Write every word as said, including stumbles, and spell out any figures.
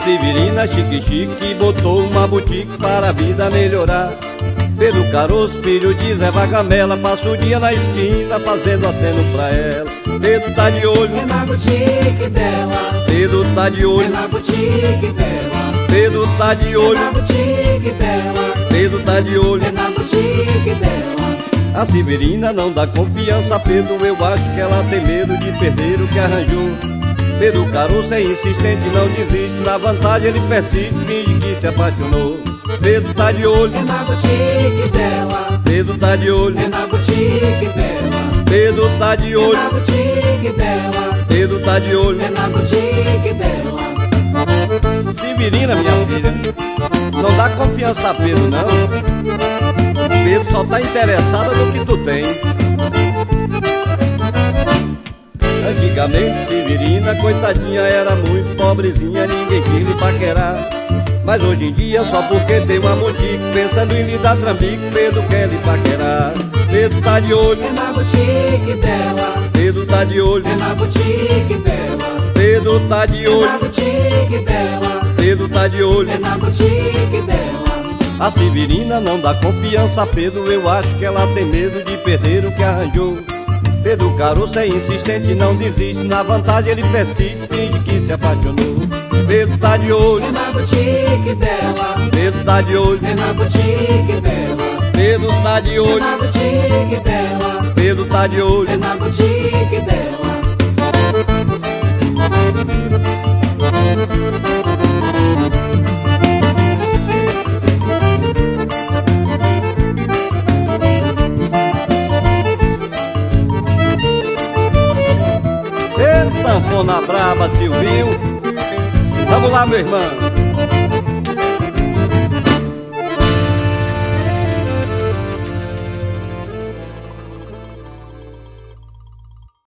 Severina chique-chique botou uma boutique para a vida melhorar. Pedro Caroço, filho de Zé Vagamela, passa o dia na esquina fazendo aceno pra ela. Pedro tá de olho é na boutique dela. Pedro tá de olho é na boutique dela. Pedro tá de olho é na boutique dela. Pedro tá de olho é na boutique dela. A Severina não dá confiança a Pedro, eu acho que ela tem medo de perder o que arranjou. Pedro Caroço é insistente, não desiste, na vantagem ele persiste, finge que se apaixonou. Pedro tá de olho é na boutique dela. Pedro tá de olho é na boutique dela. Pedro tá de é olho na boutique dela. Pedro tá de olho é na boutique dela. Severina, minha filha, não dá confiança a Pedro, não. Pedro só tá interessado no que tu tem. Antigamente Severina, coitadinha, era muito pobrezinha, ninguém quis lhe paquerar. Mas hoje em dia, só porque tem uma boutique, pensando em lhe dar trambique, Pedro quer lhe paquerar. Pedro tá de olho é na boutique dela. Pedro tá de olho é na boutique dela. Pedro tá de é na olho boutique dela. Pedro tá de olho é na boutique dela. A Severina não dá confiança a Pedro, eu acho que ela tem medo de perder o que arranjou. Pedro Caroço é insistente, não desiste, na vantagem ele persiste, finge que se apaixonou. Pedro tá de olho é na boutique dela. Pedro tá de olho é na boutique dela. Pedro tá de é olho na boutique dela. Pedro tá de olho é na boutique dela. Ê, sanfona braba, Silvinho. Vamos lá, meu irmão.